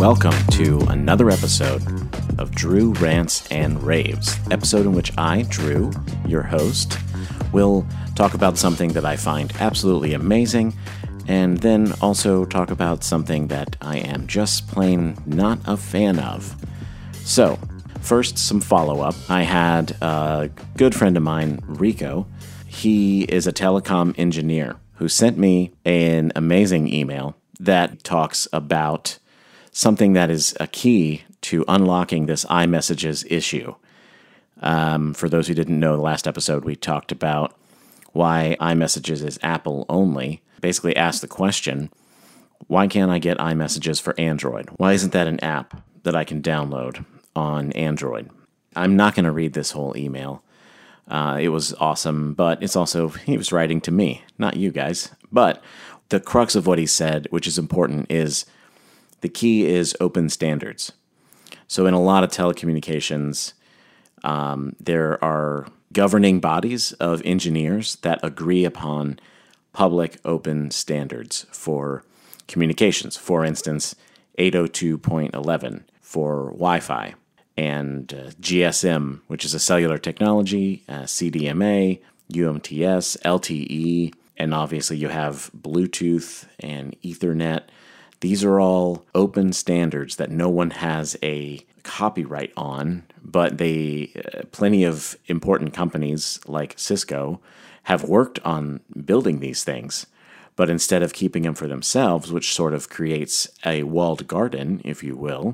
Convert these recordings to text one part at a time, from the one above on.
welcome to another episode of Drew Rants and Raves, episode in which I, Drew, your host, will talk about something that I find absolutely amazing, and then also talk about something that I am just plain not a fan of. So, first, some follow-up. I had a good friend of mine, Rico. He is a telecom engineer who sent me an amazing email that talks about something that is a key to unlocking this iMessages issue. For those who didn't know, the last episode we talked about why iMessages is Apple only. Basically asked the question, why can't I get iMessages for Android? Why isn't that an app that I can download on Android? I'm not going to read this whole email. It was awesome, but it's also, he was writing to me, not you guys. But the crux of what he said, which is important, is the key is open standards. So in a lot of telecommunications, there are governing bodies of engineers that agree upon public open standards for communications. For instance, 802.11 for Wi-Fi, and GSM, which is a cellular technology, CDMA, UMTS, LTE, and obviously you have Bluetooth and Ethernet. These are all open standards that no one has a copyright on, but plenty of important companies like Cisco have worked on building these things. But instead of keeping them for themselves, which sort of creates a walled garden, if you will,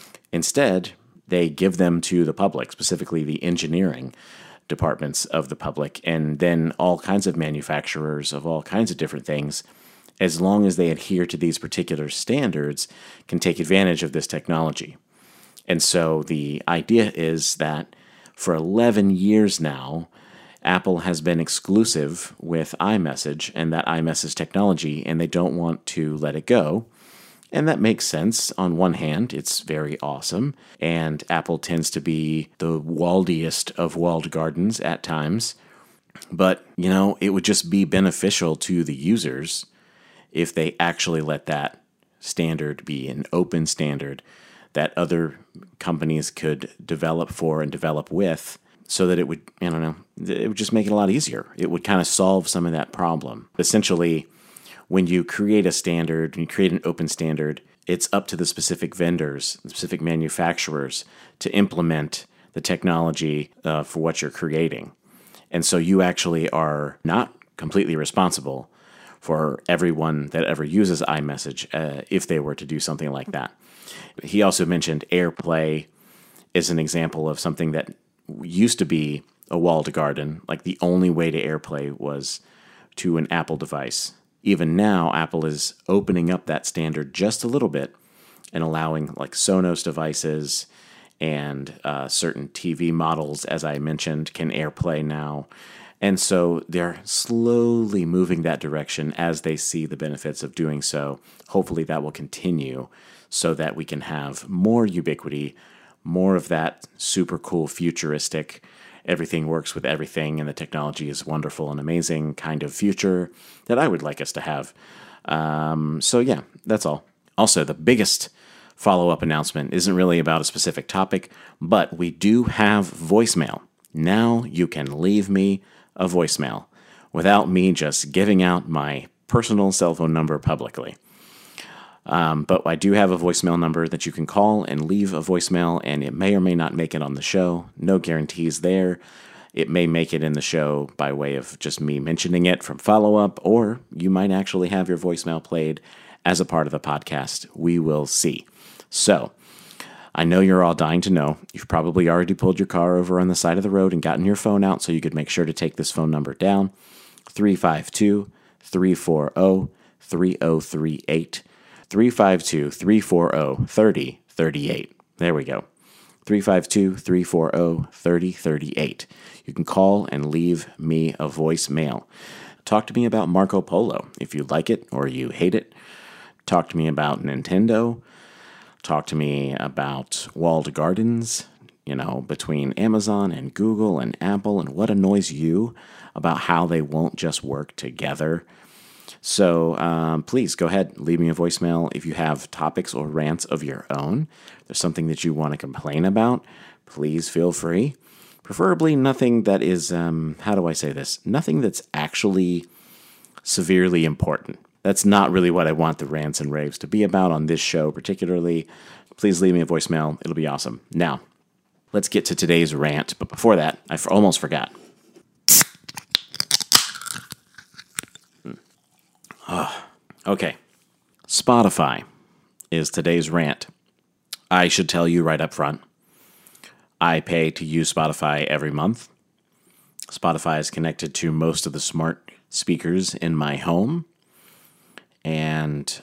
instead they give them to the public, specifically the engineering departments of the public, and then all kinds of manufacturers of all kinds of different things, as long as they adhere to these particular standards, can take advantage of this technology. And so the idea is that for 11 years now, Apple has been exclusive with iMessage and that iMessage technology, and they don't want to let it go. And that makes sense. On one hand, it's very awesome, and Apple tends to be the waldiest of walled gardens at times. But, it would just be beneficial to the users if they actually let that standard be an open standard that other companies could develop for and develop with, so that it would, it would just make it a lot easier. It would kind of solve some of that problem. Essentially, when you create a standard, when you create an open standard, it's up to the specific vendors, the specific manufacturers to implement the technology for what you're creating. And so you actually are not completely responsible for everyone that ever uses iMessage if they were to do something like that. He also mentioned AirPlay is an example of something that used to be a walled garden. Like the only way to AirPlay was to an Apple device. Even now, Apple is opening up that standard just a little bit and allowing like Sonos devices and certain TV models, as I mentioned, can AirPlay now. And so they're slowly moving that direction as they see the benefits of doing so. Hopefully that will continue so that we can have more ubiquity, more of that super cool futuristic, everything works with everything and the technology is wonderful and amazing kind of future that I would like us to have. So yeah, that's all. Also, the biggest follow-up announcement isn't really about a specific topic, but we do have voicemail. Now you can leave me a voicemail without me just giving out my personal cell phone number publicly. But I do have a voicemail number that you can call and leave a voicemail, and it may or may not make it on the show. No guarantees there. It may make it in the show by way of just me mentioning it from follow-up, or you might actually have your voicemail played as a part of the podcast. We will see. So, I know you're all dying to know. You've probably already pulled your car over on the side of the road and gotten your phone out so you could make sure to take this phone number down. 352-340-3038. 352-340-3038. There we go. 352-340-3038. You can call and leave me a voicemail. Talk to me about Marco Polo, if you like it or you hate it. Talk to me about Nintendo. Talk to me about walled gardens, between Amazon and Google and Apple, and what annoys you about how they won't just work together. So please go ahead, leave me a voicemail if you have topics or rants of your own. If there's something that you want to complain about, please feel free. Preferably nothing that is, how do I say this? Nothing that's actually severely important. That's not really what I want the rants and raves to be about on this show particularly. Please leave me a voicemail. It'll be awesome. Now, let's get to today's rant. But before that, I almost forgot. Okay. Spotify is today's rant. I should tell you right up front, I pay to use Spotify every month. Spotify is connected to most of the smart speakers in my home. And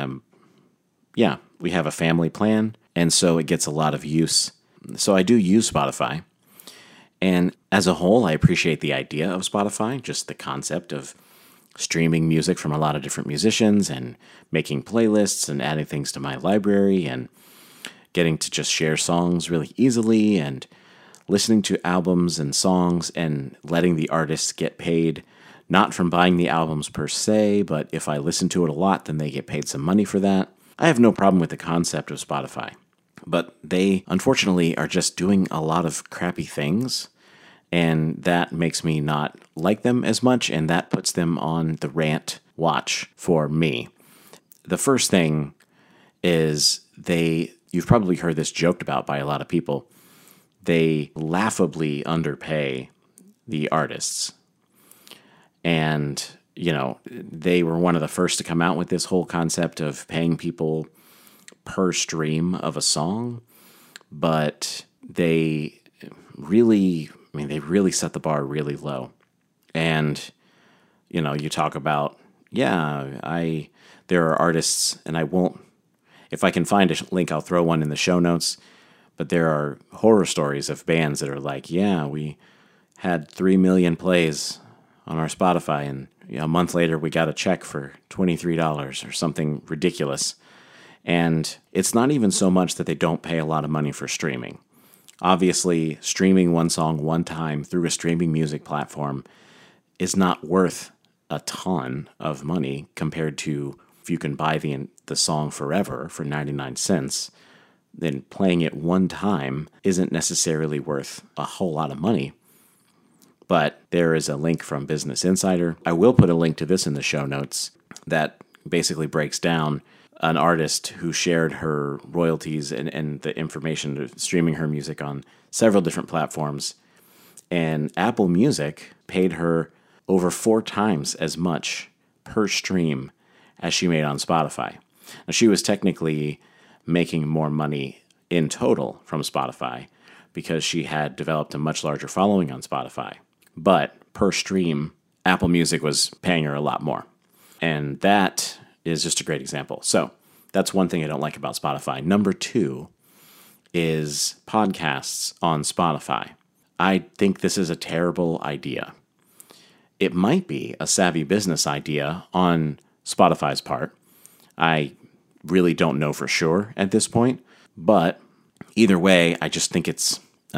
we have a family plan, and so it gets a lot of use. So I do use Spotify. And as a whole, I appreciate the idea of Spotify, just the concept of streaming music from a lot of different musicians and making playlists and adding things to my library and getting to just share songs really easily and listening to albums and songs and letting the artists get paid, not from buying the albums per se, but if I listen to it a lot, then they get paid some money for that. I have no problem with the concept of Spotify, but they unfortunately are just doing a lot of crappy things, and that makes me not like them as much, and that puts them on the rant watch for me. The first thing is you've probably heard this joked about by a lot of people, they laughably underpay the artists. And, they were one of the first to come out with this whole concept of paying people per stream of a song, but they really set the bar really low. And, you talk about, there are artists, and I won't, if I can find a link, I'll throw one in the show notes, but there are horror stories of bands that are like, we had 3 million plays on our Spotify, and a month later we got a check for $23 or something ridiculous. And it's not even so much that they don't pay a lot of money for streaming. Obviously, streaming one song one time through a streaming music platform is not worth a ton of money compared to if you can buy the song forever for 99 cents, then playing it one time isn't necessarily worth a whole lot of money. But there is a link from Business Insider. I will put a link to this in the show notes that basically breaks down an artist who shared her royalties and the information streaming her music on several different platforms. And Apple Music paid her over 4 times as much per stream as she made on Spotify. Now, she was technically making more money in total from Spotify because she had developed a much larger following on Spotify. But per stream, Apple Music was paying her a lot more. And that is just a great example. So that's one thing I don't like about Spotify. Number 2 is podcasts on Spotify. I think this is a terrible idea. It might be a savvy business idea on Spotify's part. I really don't know for sure at this point. But either way, I just think it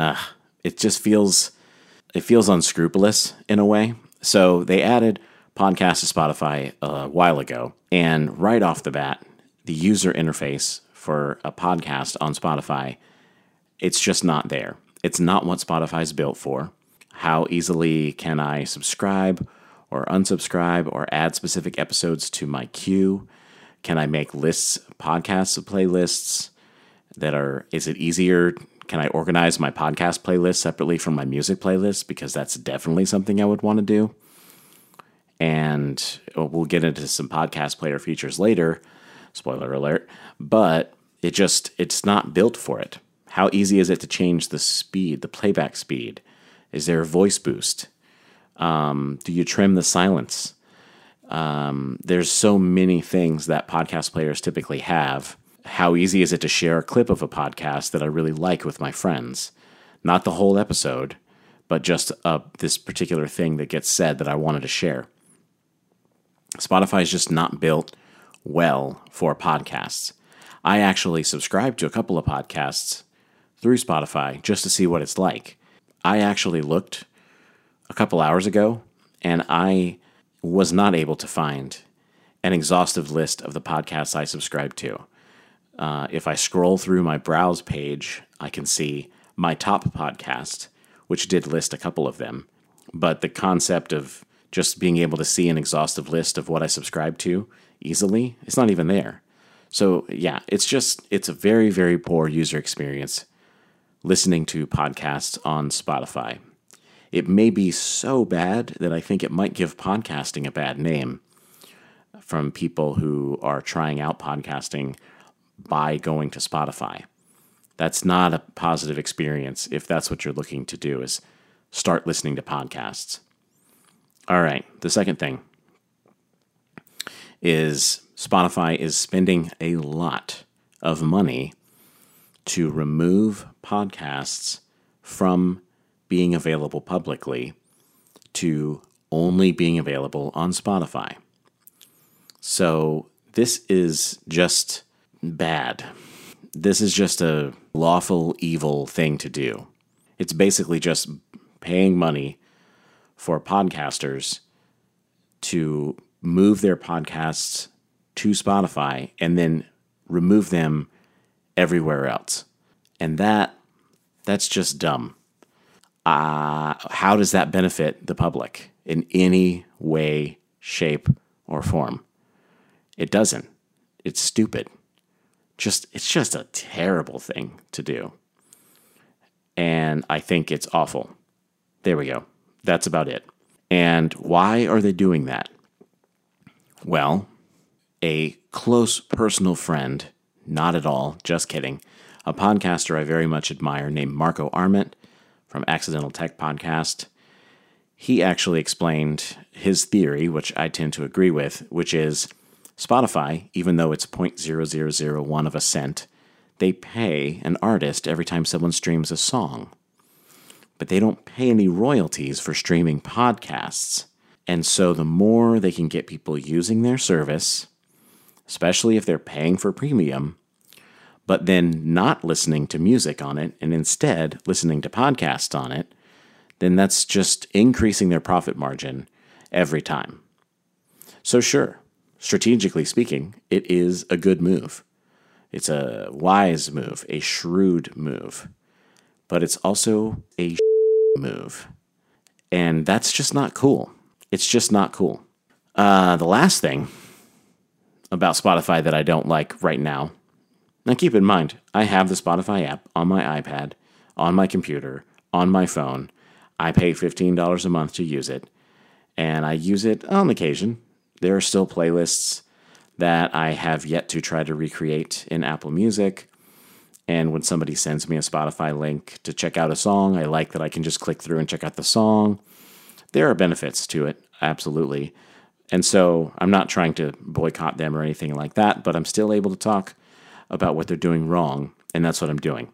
feels unscrupulous in a way. So they added podcasts to Spotify a while ago, and right off the bat, the user interface for a podcast on Spotify, it's just not there. It's not what Spotify's built for. How easily can I subscribe or unsubscribe or add specific episodes to my queue? Can I make lists, podcasts of playlists is it easier? Can I organize my podcast playlist separately from my music playlist? Because that's definitely something I would want to do. And we'll get into some podcast player features later. Spoiler alert. But it's not built for it. How easy is it to change the speed, the playback speed? Is there a voice boost? Do you trim the silence? There's so many things that podcast players typically have. How easy is it to share a clip of a podcast that I really like with my friends? Not the whole episode, but just this particular thing that gets said that I wanted to share. Spotify is just not built well for podcasts. I actually subscribe to a couple of podcasts through Spotify just to see what it's like. I actually looked a couple hours ago, and I was not able to find an exhaustive list of the podcasts I subscribe to. If I scroll through my browse page, I can see my top podcast, which did list a couple of them. But the concept of just being able to see an exhaustive list of what I subscribe to easily, it's not even there. So yeah, it's a very, very poor user experience listening to podcasts on Spotify. It may be so bad that I think it might give podcasting a bad name from people who are trying out podcasting by going to Spotify. That's not a positive experience if that's what you're looking to do, is start listening to podcasts. All right, the second thing is Spotify is spending a lot of money to remove podcasts from being available publicly to only being available on Spotify. So this is just bad. This is just a lawful evil thing to do. It's basically just paying money for podcasters to move their podcasts to Spotify and then remove them everywhere else. And that's just dumb. How does that benefit the public in any way, shape, or form? It doesn't. It's stupid. It's just a terrible thing to do. And I think it's awful. There we go. That's about it. And why are they doing that? Well, a close personal friend, not at all, just kidding, a podcaster I very much admire named Marco Arment from Accidental Tech Podcast, he actually explained his theory, which I tend to agree with, which is Spotify, even though it's 0.0001 of a cent, they pay an artist every time someone streams a song. But they don't pay any royalties for streaming podcasts. And so the more they can get people using their service, especially if they're paying for premium, but then not listening to music on it and instead listening to podcasts on it, then that's just increasing their profit margin every time. So sure, strategically speaking, it is a good move. It's a wise move, a shrewd move, but it's also a move. And that's just not cool. It's just not cool. The last thing about Spotify that I don't like right now, now keep in mind, I have the Spotify app on my iPad, on my computer, on my phone. I pay $15 a month to use it, and I use it on occasion. There are still playlists that I have yet to try to recreate in Apple Music. And when somebody sends me a Spotify link to check out a song, I like that I can just click through and check out the song. There are benefits to it, absolutely. And so I'm not trying to boycott them or anything like that, but I'm still able to talk about what they're doing wrong, and that's what I'm doing.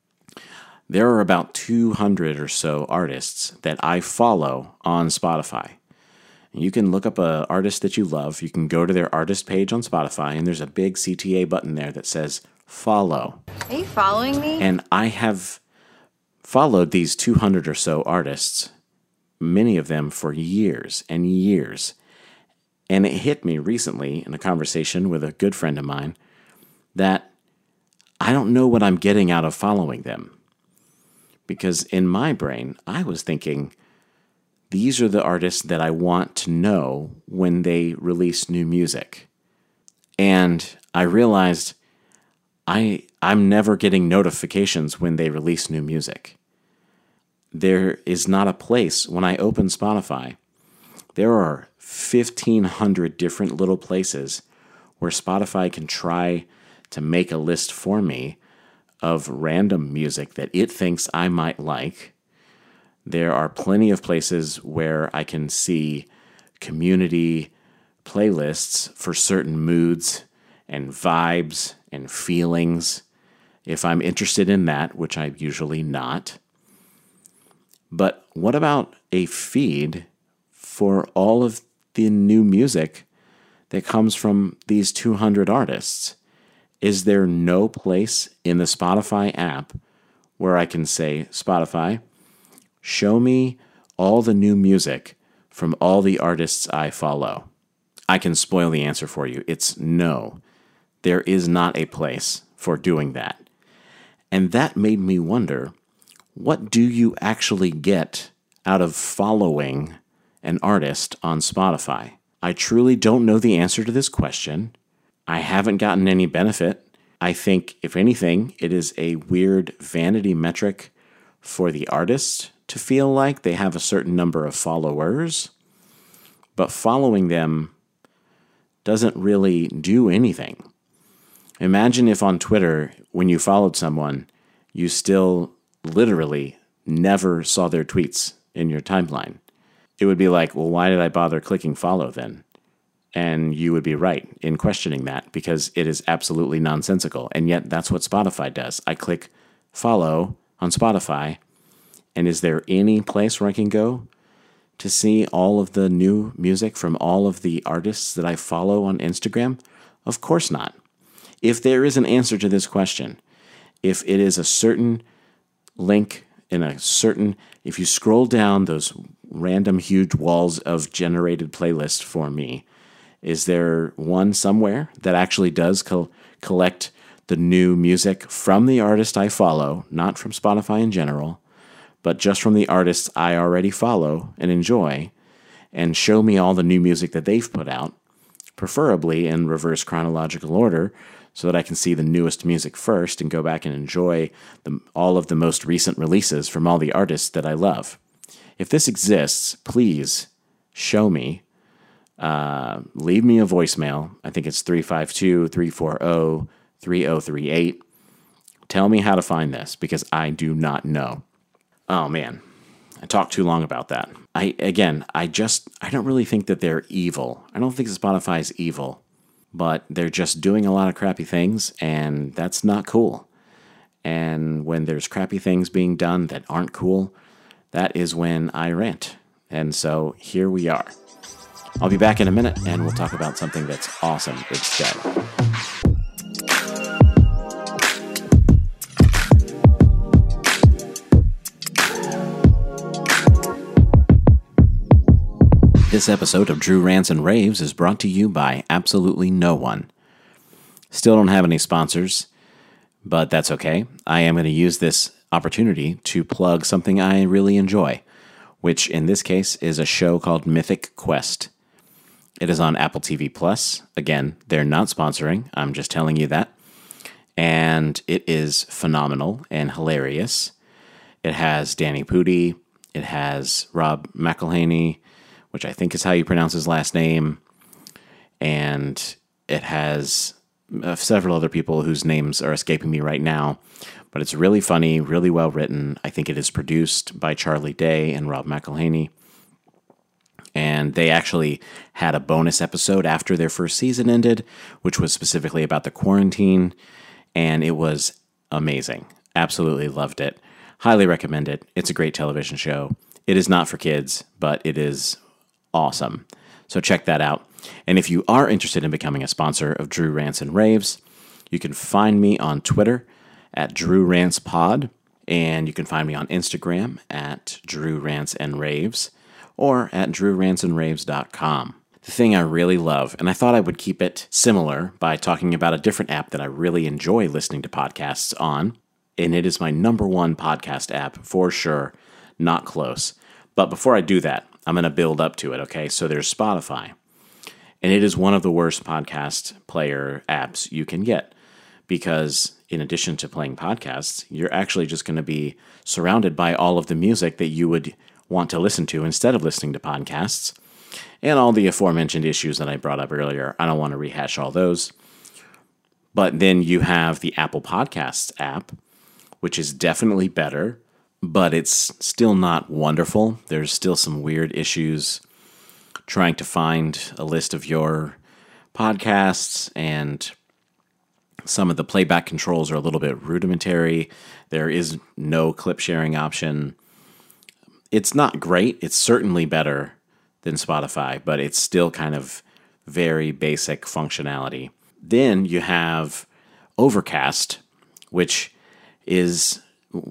There are about 200 or so artists that I follow on Spotify. You can look up an artist that you love. You can go to their artist page on Spotify, and there's a big CTA button there that says follow. Are you following me? And I have followed these 200 or so artists, many of them for years and years. And it hit me recently in a conversation with a good friend of mine that I don't know what I'm getting out of following them. Because in my brain, I was thinking, these are the artists that I want to know when they release new music. And I realized I'm never getting notifications when they release new music. There is not a place, when I open Spotify, there are 1,500 different little places where Spotify can try to make a list for me of random music that it thinks I might like. There are plenty of places where I can see community playlists for certain moods and vibes and feelings, if I'm interested in that, which I'm usually not. But what about a feed for all of the new music that comes from these 200 artists? Is there no place in the Spotify app where I can say, Spotify, show me all the new music from all the artists I follow? I can spoil the answer for you. It's no. There is not a place for doing that. And that made me wonder, what do you actually get out of following an artist on Spotify? I truly don't know the answer to this question. I haven't gotten any benefit. I think, if anything, it is a weird vanity metric for the artist to feel like they have a certain number of followers, but following them doesn't really do anything. Imagine if on Twitter, when you followed someone, you still literally never saw their tweets in your timeline. It would be like, well, why did I bother clicking follow then? And you would be right in questioning that, because it is absolutely nonsensical. And yet that's what Spotify does. I click follow on Spotify, and is there any place where I can go to see all of the new music from all of the artists that I follow on Instagram? Of course not. If there is an answer to this question, if it is a certain link in a certain, if you scroll down those random huge walls of generated playlists for me, is there one somewhere that actually does collect the new music from the artist I follow, not from Spotify in general, but just from the artists I already follow and enjoy, and show me all the new music that they've put out, preferably in reverse chronological order, so that I can see the newest music first and go back and enjoy all of the most recent releases from all the artists that I love. If this exists, please show me. Leave me a voicemail. I think it's 352-340-3038. Tell me how to find this, because I do not know. Oh man, I talked too long about that. I don't really think that they're evil. I don't think Spotify is evil, but they're just doing a lot of crappy things, and that's not cool. And when there's crappy things being done that aren't cool, that is when I rant. And so here we are. I'll be back in a minute, and we'll talk about something that's awesome instead. This episode of Drew Rants and Raves is brought to you by absolutely no one. Still don't have any sponsors, but that's okay. I am going to use this opportunity to plug something I really enjoy, which in this case is a show called Mythic Quest. It is on Apple TV Plus. Again, they're not sponsoring. I'm just telling you that. And it is phenomenal and hilarious. It has Danny Pudi. It has Rob McElhenney, which I think is how you pronounce his last name. And it has several other people whose names are escaping me right now. But it's really funny, really well written. I think it is produced by Charlie Day and Rob McElhenney. And they actually had a bonus episode after their first season ended, which was specifically about the quarantine. And it was amazing. Absolutely loved it. Highly recommend it. It's a great television show. It is not for kids, but it is awesome. So check that out. And if you are interested in becoming a sponsor of Drew Rants and Raves, you can find me on Twitter at Drew Rants Pod, and you can find me on Instagram at Drew Rants and Raves, or at drewrantsandраves.com. The thing I really love, and I thought I would keep it similar by talking about a different app that I really enjoy listening to podcasts on, and it is my number one podcast app for sure, not close. But before I do that, I'm going to build up to it, okay? So there's Spotify, and it is one of the worst podcast player apps you can get, because in addition to playing podcasts, you're actually just going to be surrounded by all of the music that you would want to listen to instead of listening to podcasts, and all the aforementioned issues that I brought up earlier. I don't want to rehash all those. But then you have the Apple Podcasts app, which is definitely better, but it's still not wonderful. There's still some weird issues trying to find a list of your podcasts, and some of the playback controls are a little bit rudimentary. There is no clip sharing option. It's not great. It's certainly better than Spotify, but it's still kind of very basic functionality. Then you have Overcast, which is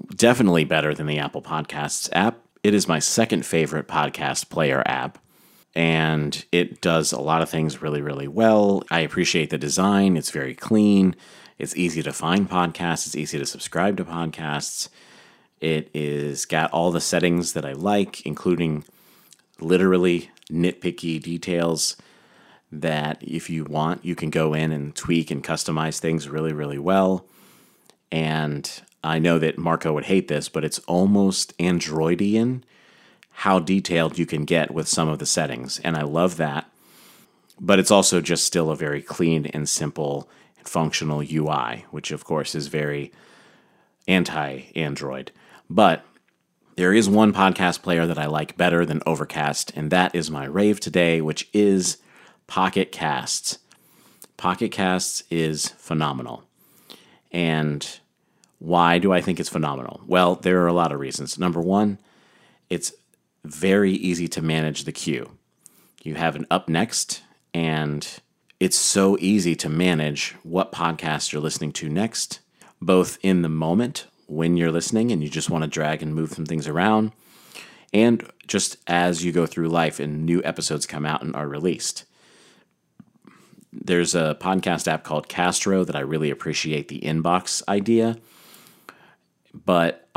definitely better than the Apple Podcasts app. It is my second favorite podcast player app. and it does a lot of things really, really well. I appreciate the design. It's very clean. It's easy to find podcasts. It's easy to subscribe to podcasts. It is got all the settings that I like, including literally nitpicky details that if you want, you can go in and tweak and customize things really, really well. And I know that Marco would hate this, but it's almost Androidian how detailed you can get with some of the settings. And I love that. But it's also just still a very clean and simple and functional UI, which of course is very anti-Android. But there is one podcast player that I like better than Overcast, and that is my rave today, which is Pocket Casts. Pocket Casts is phenomenal. And why do I think it's phenomenal? Well, there are a lot of reasons. Number one, it's very easy to manage the queue. You have an up next, and it's so easy to manage what podcast you're listening to next, both in the moment when you're listening and you just want to drag and move some things around, and just as you go through life and new episodes come out and are released. There's a podcast app called Castro that I really appreciate the inbox idea, but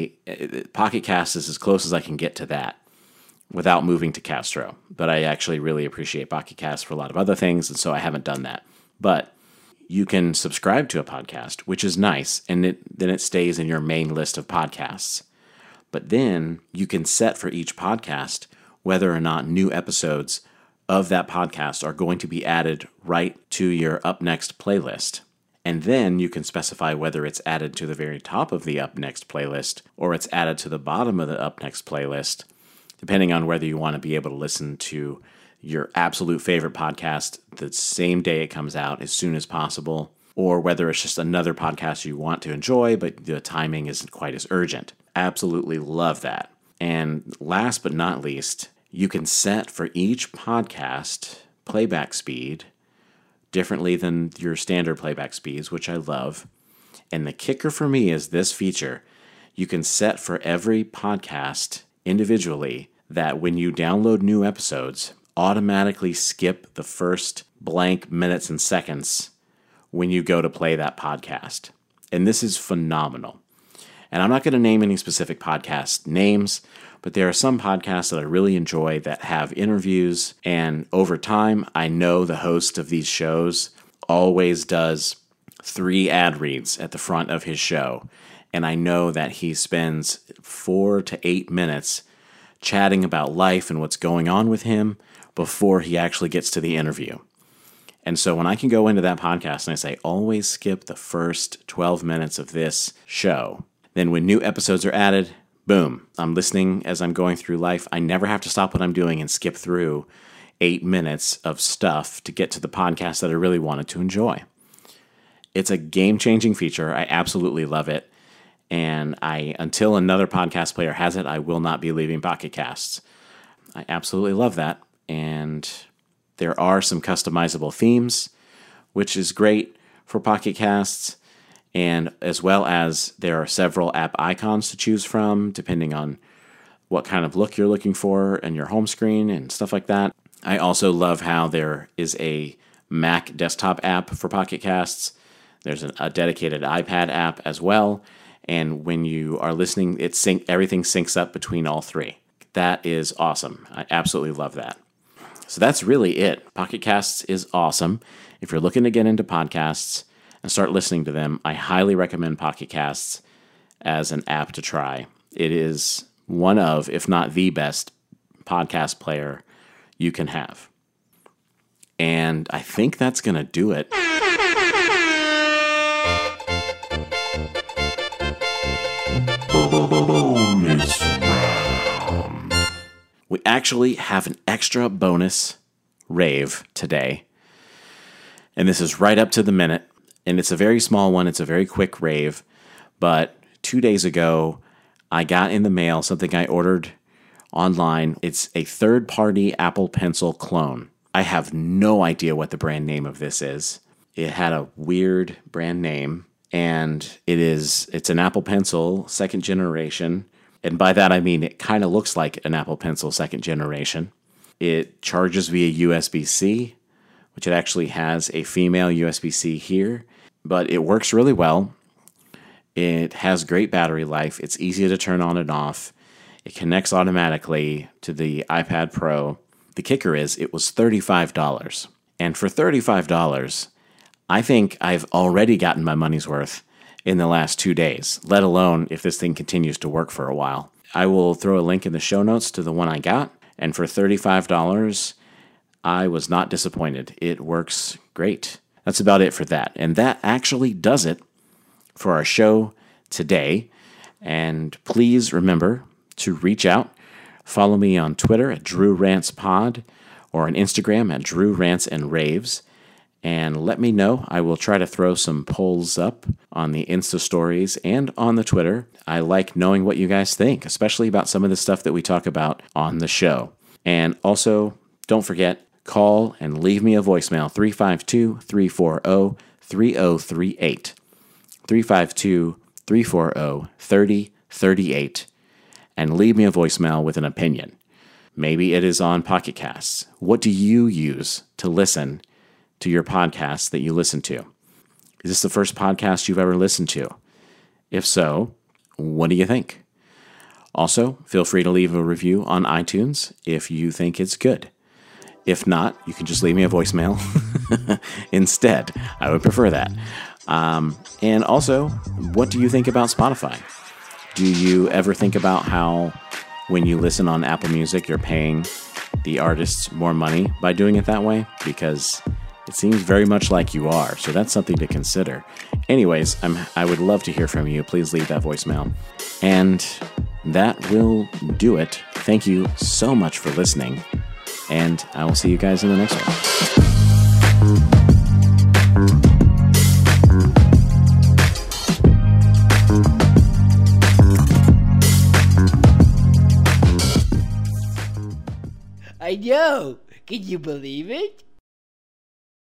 Pocket Cast is as close as I can get to that without moving to Castro. But I actually really appreciate Pocket Cast for a lot of other things, and so I haven't done that. But you can subscribe to a podcast, which is nice, and then it stays in your main list of podcasts. But then you can set for each podcast whether or not new episodes of that podcast are going to be added right to your Up Next playlist. And then you can specify whether it's added to the very top of the Up Next playlist or it's added to the bottom of the Up Next playlist, depending on whether you want to be able to listen to your absolute favorite podcast the same day it comes out as soon as possible, or whether it's just another podcast you want to enjoy, but the timing isn't quite as urgent. Absolutely love that. And last but not least, you can set for each podcast playback speed differently than your standard playback speeds, which I love. And the kicker for me is this feature. You can set for every podcast individually that when you download new episodes, automatically skip the first blank minutes and seconds when you go to play that podcast. And this is phenomenal. And I'm not going to name any specific podcast names, but there are some podcasts that I really enjoy that have interviews. And over time, I know the host of these shows always does 3 ad reads at the front of his show. And I know that he spends 4 to 8 minutes chatting about life and what's going on with him before he actually gets to the interview. And so when I can go into that podcast and I say, always skip the first 12 minutes of this show, then when new episodes are added, boom, I'm listening as I'm going through life. I never have to stop what I'm doing and skip through 8 minutes of stuff to get to the podcast that I really wanted to enjoy. It's a game-changing feature. I absolutely love it. And until another podcast player has it, I will not be leaving Pocket Casts. I absolutely love that. And there are some customizable themes, which is great for Pocket Casts. And as well as there are several app icons to choose from, depending on what kind of look you're looking for in your home screen and stuff like that. I also love how there is a Mac desktop app for Pocket Casts. There's a dedicated iPad app as well. And when you are listening, everything syncs up between all 3. That is awesome. I absolutely love that. So that's really it. Pocket Casts is awesome. If you're looking to get into podcasts and start listening to them, I highly recommend Pocket Casts as an app to try. It is one of, if not the best, podcast player you can have. And I think that's going to do it. Bonus round. We actually have an extra bonus rave today. And this is right up to the minute. And it's a very small one. It's a very quick rave. But 2 days ago, I got in the mail something I ordered online. It's a third-party Apple Pencil clone. I have no idea what the brand name of this is. It had a weird brand name. And it's an Apple Pencil 2nd generation. And by that I mean it kind of looks like an Apple Pencil 2nd generation. It charges via USB-C, which it actually has a female USB-C here, but it works really well. It has great battery life. It's easy to turn on and off. It connects automatically to the iPad Pro. The kicker is it was $35. And for $35, I think I've already gotten my money's worth in the last 2 days, let alone if this thing continues to work for a while. I will throw a link in the show notes to the one I got, and for $35, I was not disappointed. It works great. That's about it for that. And that actually does it for our show today. And please remember to reach out. Follow me on Twitter at DrewRantsPod or on Instagram at DrewRantsAndRaves. And let me know. I will try to throw some polls up on the Insta stories and on the Twitter. I like knowing what you guys think, especially about some of the stuff that we talk about on the show. And also, don't forget, call and leave me a voicemail, 352-340-3038. 352-340-3038. And leave me a voicemail with an opinion. Maybe it is on Pocket Casts. What do you use to listen to your podcasts that you listen to? Is this the first podcast you've ever listened to? If so, what do you think? Also, feel free to leave a review on iTunes if you think it's good. If not, you can just leave me a voicemail instead. I would prefer that. And also, what do you think about Spotify? Do you ever think about how when you listen on Apple Music, you're paying the artists more money by doing it that way? Because it seems very much like you are. So that's something to consider. Anyways, I would love to hear from you. Please leave that voicemail. And that will do it. Thank you so much for listening. And I will see you guys in the next one. I know. Can you believe it?